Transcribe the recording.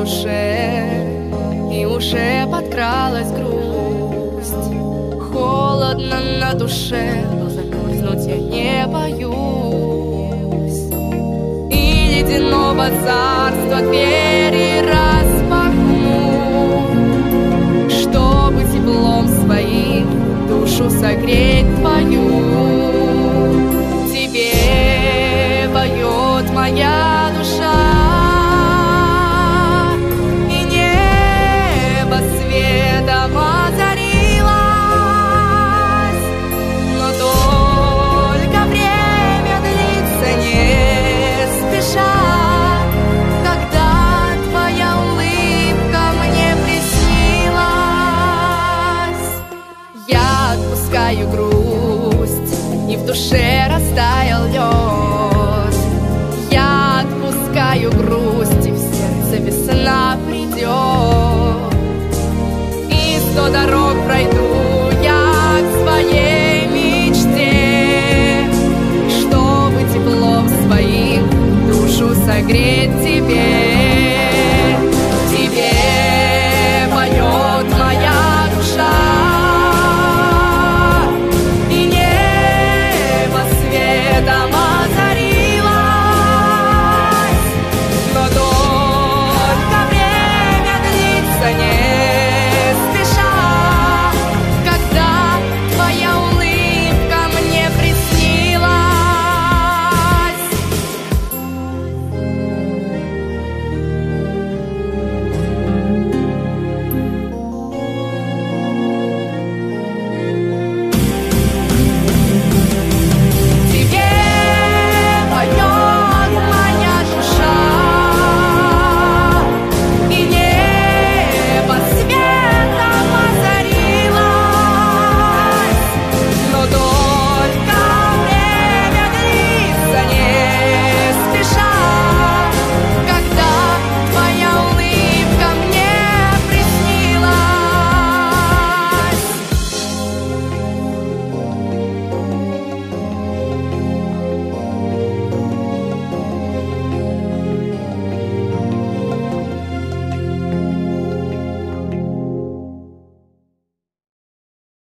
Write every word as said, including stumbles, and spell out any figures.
душе, и уже подкралась грусть. Холодно на душе, но замерзнуть я не боюсь. И ледяного царства двери распахну, чтобы теплом своим душу согреть твою. Тебе поет моя душа, и небо светом озарилось, но только время длится не спеша. Когда твоя улыбка мне приснилась, я отпускаю грусть, и в душе растаял лед. Я отпускаю грусть, и в сердце весна придет. И сто дорог пройду я к своей мечте, чтобы теплом своим душу согреть.